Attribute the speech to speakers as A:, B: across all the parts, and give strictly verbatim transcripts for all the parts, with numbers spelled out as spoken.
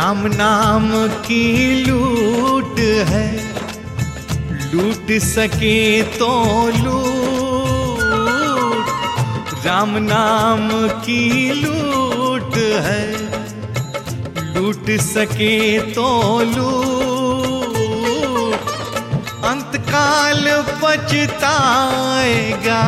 A: राम नाम की लूट है, लूट सके तो लूट। राम नाम की लूट है, लूट सके तो लूट। अंतकाल पछताएगा,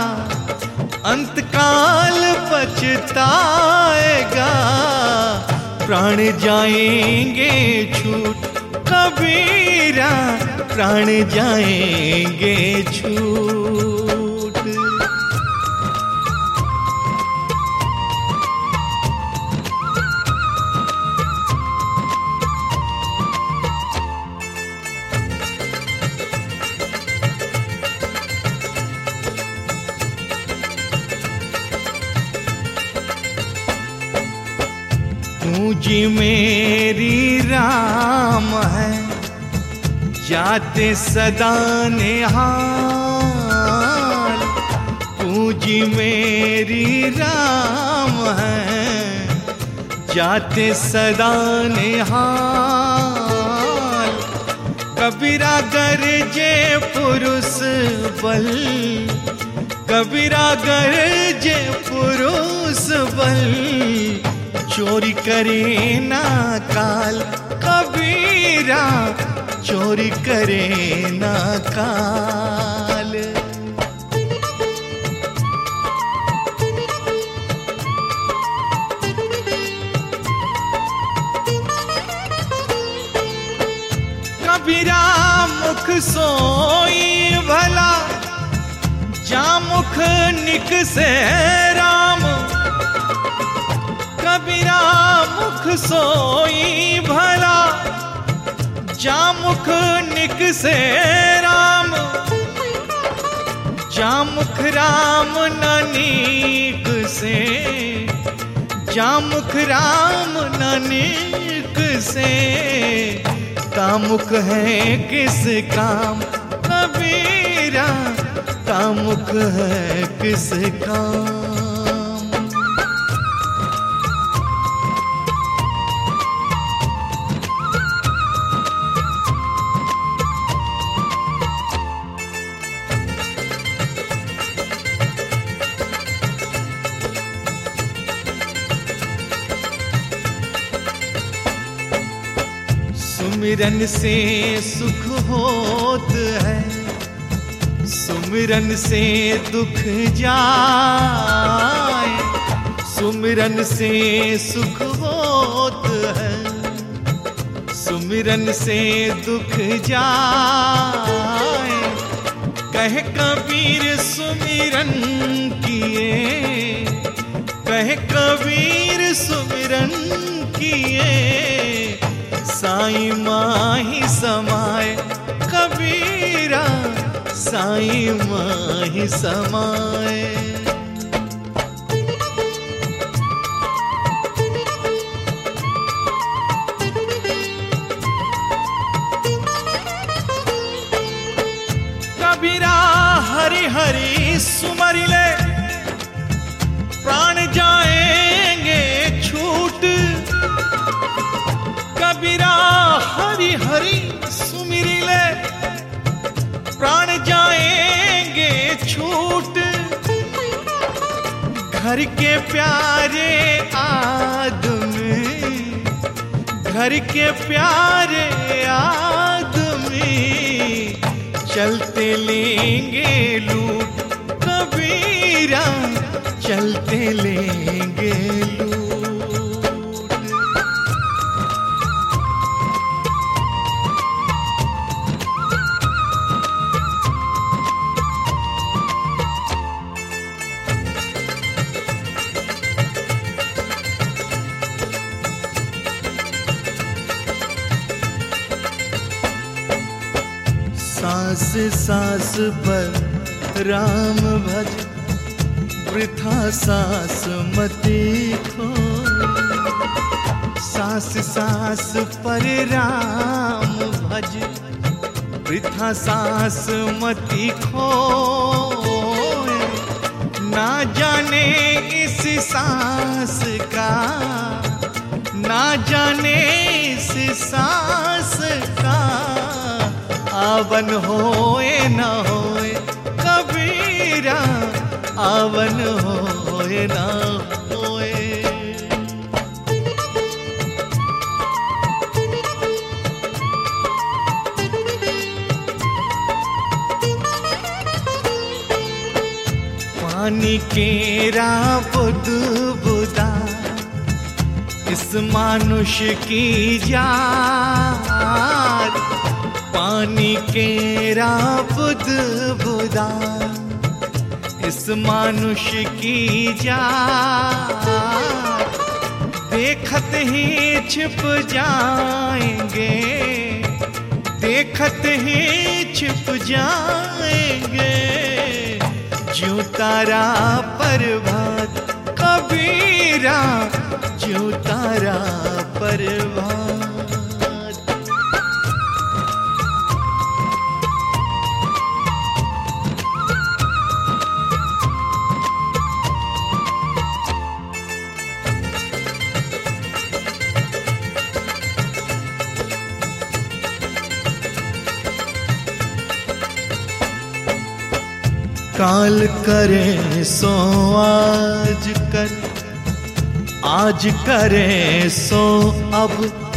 A: अंतकाल पछताएगा। प्राण जाएंगे छूट कबीरा, प्राण जाएंगे छूट। पूंजी मेरी राम है, जाते सदा निहाल। पूंजी मेरी राम है, जाते सदा निहाल। कबीरा गरजे पुरुष बल, कबीरा गरजे पुरुष बल। चोरी करे ना काल कबीरा, चोरी करे ना काल। कबीरा मुख सोई भला, जा मुख निक से राम। कबीरा मुख सोई भला, जा मुख निक से राम। जा मुख राम न नीक से, जा मुख राम न नीक से। कामुक है किस काम कबीरा, कामुक है किस काम। सुमिरन से सुख होत है, सुमिरन से दुख जाए। सुमिरन से सुख होत है, सुमिरन से दुख जाए। कह कबीर सुमिरन किए, कह कबीर सुमिरन किए। साईं माही समाए कबीरा, साईं माही समाए। कबीरा हरि हरि सुमरि ले, प्राण जाएंगे छूट। कबीरा हरि हरि सुमिरि ले, प्राण जाएंगे छूट। घर के प्यारे आदमी, घर के प्यारे आदमी। चलते लेंगे लूट कबीरा, चलते लेंगे लूट। सांस सांस पर राम भज, वृथा सांस मति खो। सांस सांस पर राम भज, वृथा सांस मति खो। ना जाने इस सांस का, ना जाने इस सांस का आवन होए न होए कबीरा, आवन होए न होए। पानी केरा बुद बुदा इस मानुष की जात, पानी केरा बुद बुदा इस मानुष की जात, देखत ही छिप जाएंगे, देखत ही छिप जाएंगे, ज्यों तारा प्रभात कबीरा, ज्यों तारा प्रभात। काल करे सो आज कर, आज करे सो अब,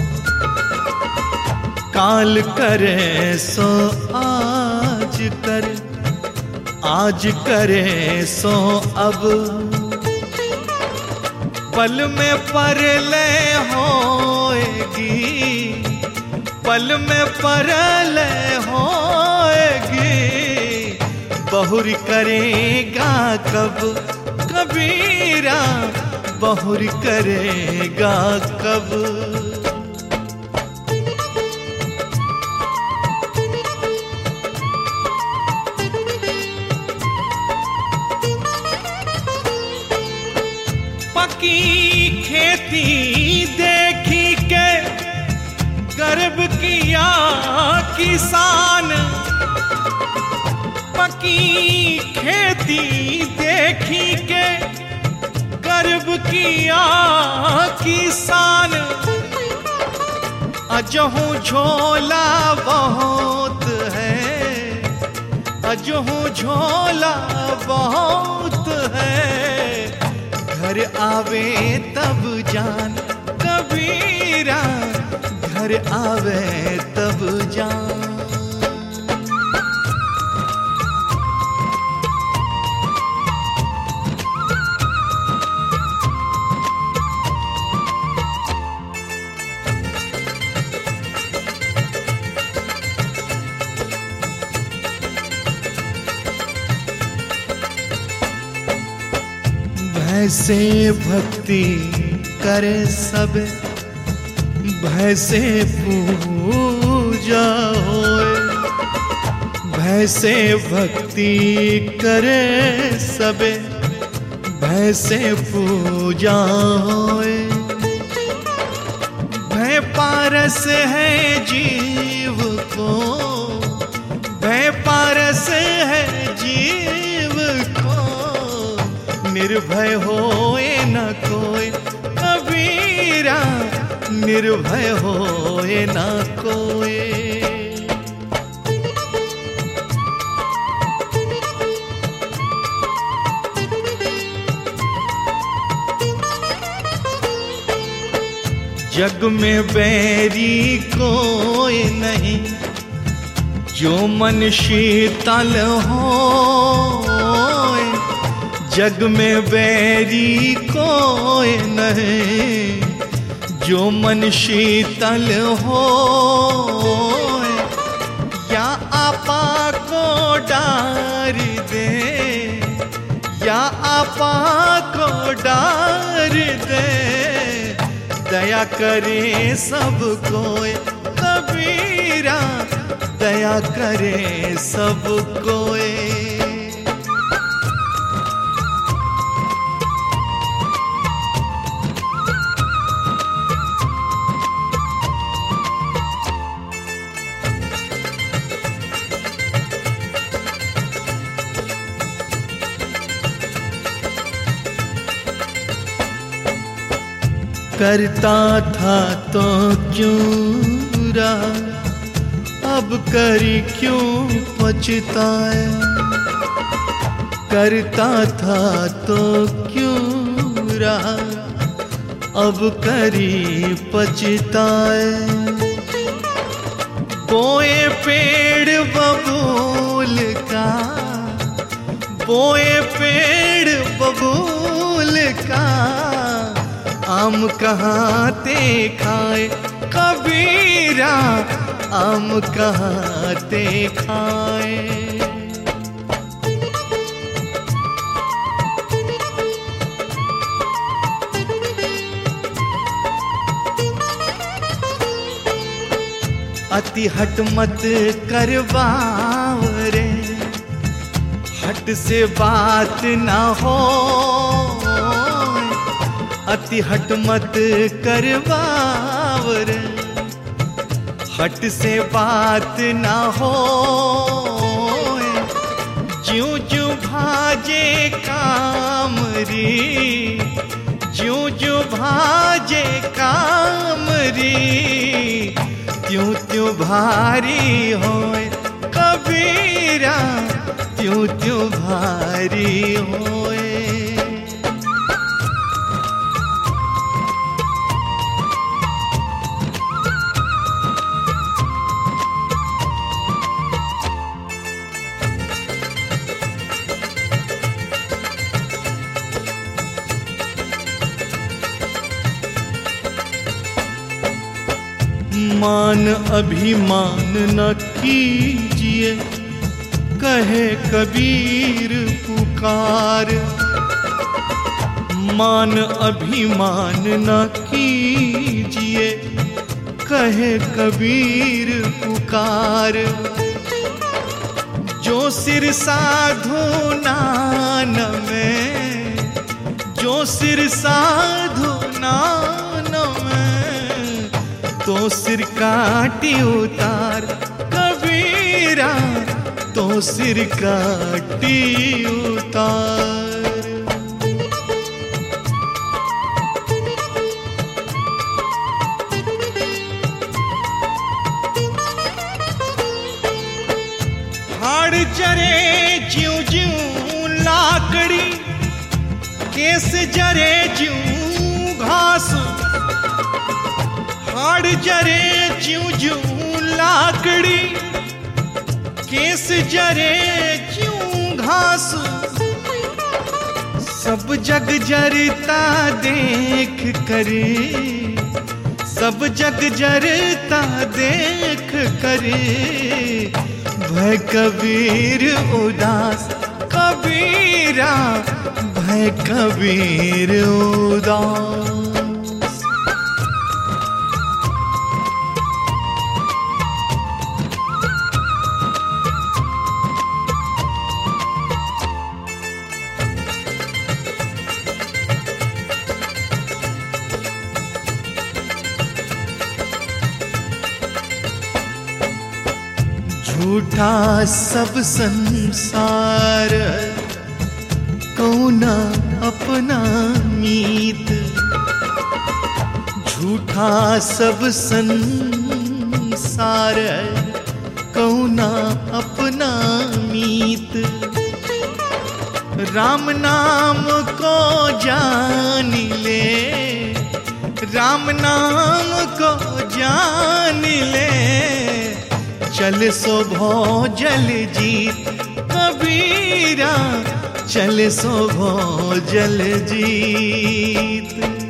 A: काल करे सो आज कर, आज करे सो अब, पल में परलय होएगी, पल में परलय होएगी, बहुर करेगा कब कबीरा, बहुर करेगा कब। पकी खेती देखी के गर्व किया किसान, पकी खेती देखी के गर्व किया किसान, अजहू झोला बहुत है, अजहू झोला बहुत है, घर आवे तब जान कबीरा, घर आवे तब जान। भैसे भक्ति करे सब, भैसे पूजा होए, भैसे भक्ति करे सब, भैसे पूजा होए, भय पारस है जीव को, भय पारस है जीव को, निर्भय होए न कोई कबीरा, निर्भय होए न कोई। जग में बैरी कोई नहीं, जो मन शीतल हो, जग में बैरी कोई नहीं, जो मन शीतल हो, या आपा को डार दे, या आपा को डार दे, दया करे सब कोई कबीरा, दया करे सब कोई। करता था तो क्यों रहा, अब करी क्यों पछताए। करता था तो क्यों रहा, अब करी पछताए। बोए पेड़ बबूल का, बोए पेड़ बबूल का, आम कहाँ ते खाए कबीरा, आम कहाँ ते खाए। अति हट मत करवाव रे, हट से बात ना हो। अति हट मत करवाव रे, हट से बात ना हो। ज्यों ज्यों भाजे कामरी, ज्यों ज्यों भाजे कामरी, त्यों त्यों भारी होए कबीरा, त्यों त्यों भारी होए। मान अभिमान न कीजिए, कहे कबीर पुकार। मान अभिमान न कीजिए, कहे कबीर पुकार। जो सिर साधु नान में, जो सिर साधु नान में, तो सिर काटी उतार कबीरा, तो सिर काटी उतार। हाड़ जरे ज्यों ज्यों लाकड़ी, केस जरे ज्यों घास। हाड़ जरे ज्यों ज्यों लाकड़ी, केस जरे ज्यों घास। सब जग जरता देख करे, सब जग जरता देख करे, भय कबीर उदास कबीरा, भय कबीर उदास। झूठा सब संसार, कौना अपना मीत। झूठा सब संसार, कौना अपना मीत। राम नाम को जान ले, राम नाम को जान ले, चल सो भो जल जीत कबीरा, चल सो भो जल जीत।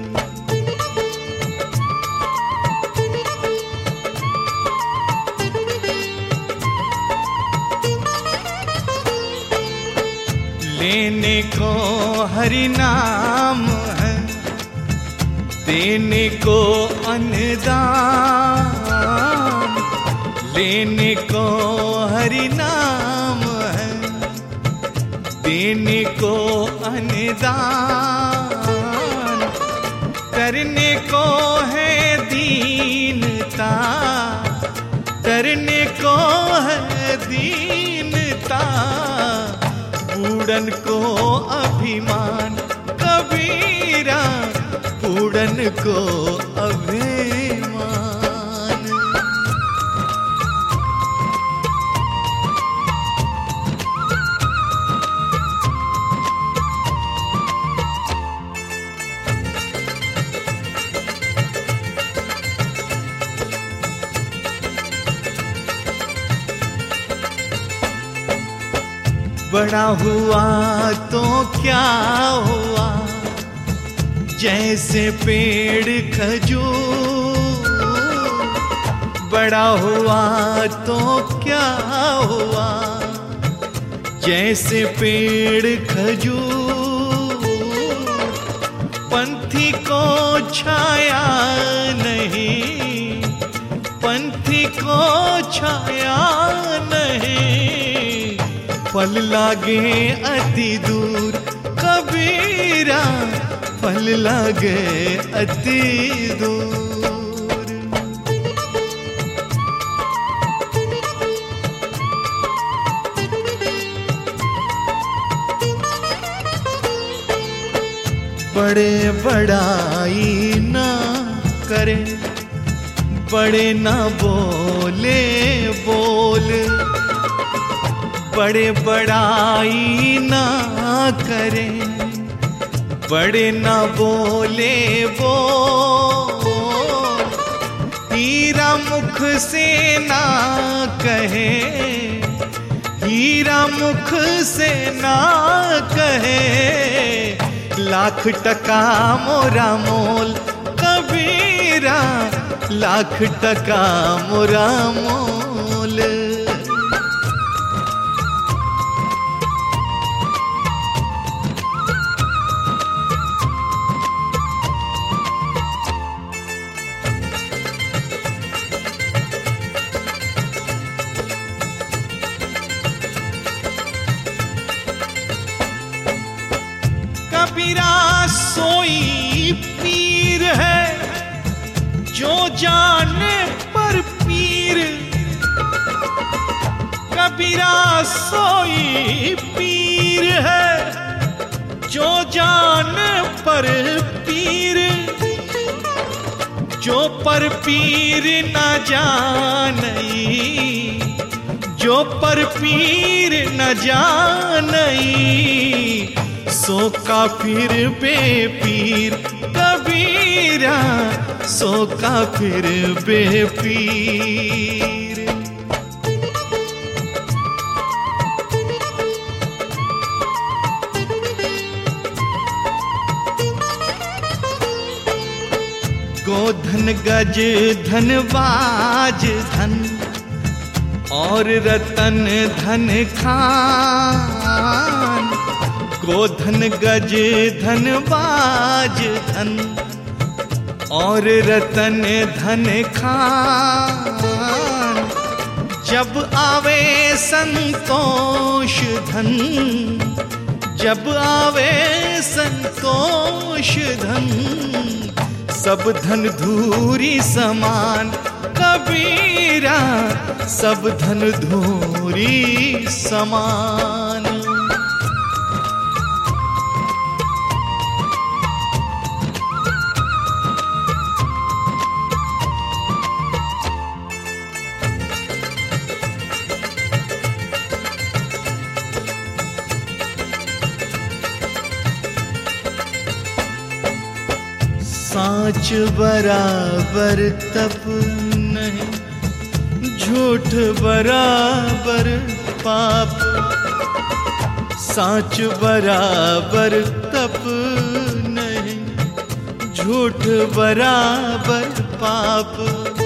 A: लेने को हरि नाम है, देने को अन्नदान। लेने को हरि नाम है, देने को अन्नदान। करने को है दीनता, करने को है दीनता। बूढ़न को अभिमान कबीरा, ढूंढन को अभिमान। बड़ा हुआ तो क्या हुआ, जैसे पेड़ खजूर। बड़ा हुआ तो क्या हुआ, जैसे पेड़ खजूर। पंथी को छाया नहीं, पंथी को छाया नहीं, फल लागे अति दूर। कबीरा फल लागे अति दूर। बड़े बड़ाई ना करे, बड़े ना बोले बोल। बड़े बड़ाई ना करें, बड़े ना बोले बोल। हीरा मुख से ना कहे, हीरा मुख से ना कहे, लाख टका मोरा मोल। कबीरा लाख टका मोरा मोल। कबीरा सोई पीर है, जो जाने पर पीर। कबीरा सोई पीर है, जो जाने पर पीर। जो पर पीर न जानई, जो पर पीर न जानई, सो काफिर बेपीर। कबीरा सो काफिर बेपीर। गोधन गज धनबाज धन, और रतन धन खान। गोधन गज धनबाज धन, और रतन धन खान। जब आवे संतोष धन, जब आवे संतोष धन, सब धन धूरी समान। कबीरा सब धन धूरी समान। साँच बराबर तप नहीं, झूठ बराबर पाप। साँच बराबर तप नहीं, झूठ बराबर पाप।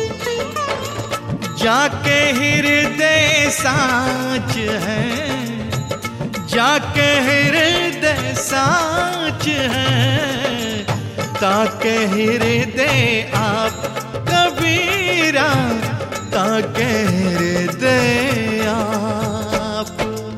A: जाके हृदय साँच है, जाके हृदय साँच है, ताके हृदय आप। कबीरा ताके हृदय आप।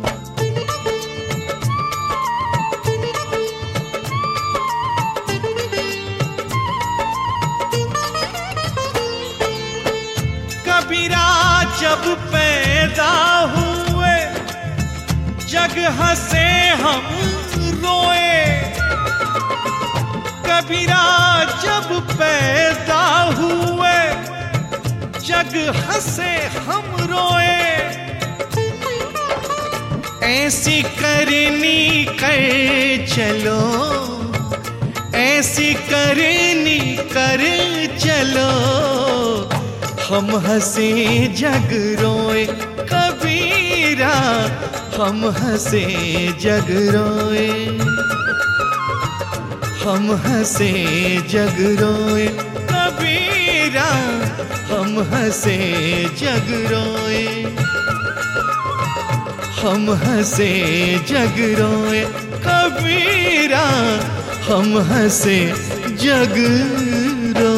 A: कबीरा जब पैदा हुए, जग हंसे हम रोए। कबीरा जब पैदा हुए, जग हंसे हम रोए। ऐसी करनी कर चलो, ऐसी करनी कर चलो, हम हंसे जग रोए। कबीरा हम हंसे जग रोए, हम हंसे जग रोए। कबीरा हम हंसे जग रोए, हम हंसे जग रोए। कबीरा हम हंसे जग रोए।